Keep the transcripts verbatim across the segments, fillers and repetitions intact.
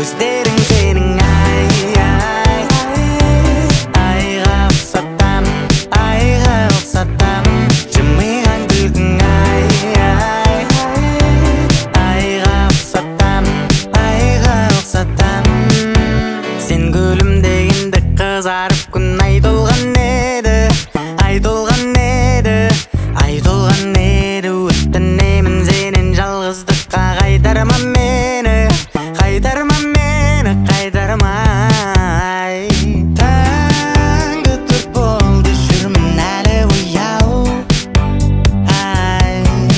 көздерің сенің ай ай айға ұқсатам айға ұқсатам жымиған күлкің ай ай айға ұқсатам айға ұқсатам сен күлімдегенде қызарып күн ай толған еді ай толған еді ай толған еді өтінемін сенен жалғыздыққа қайтарма мені қайтарма мені қайтарма ай таңғы төрт болды жүрмін әлі ояу ай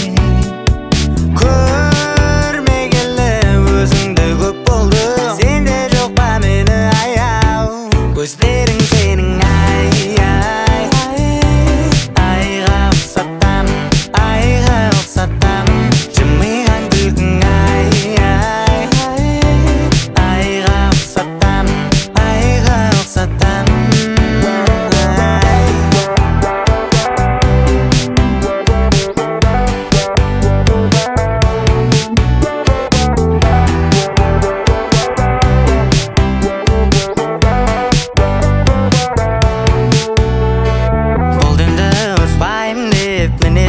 көрмегелі өзіңді көп болды сенде жоқ па мені аяу көздерің сенің ай ай айға ұқсатам айға ұқсатам жымиған күлкің ай ай айға ұқсатам айға ұқсатам бұл енді ұспаймын деп міне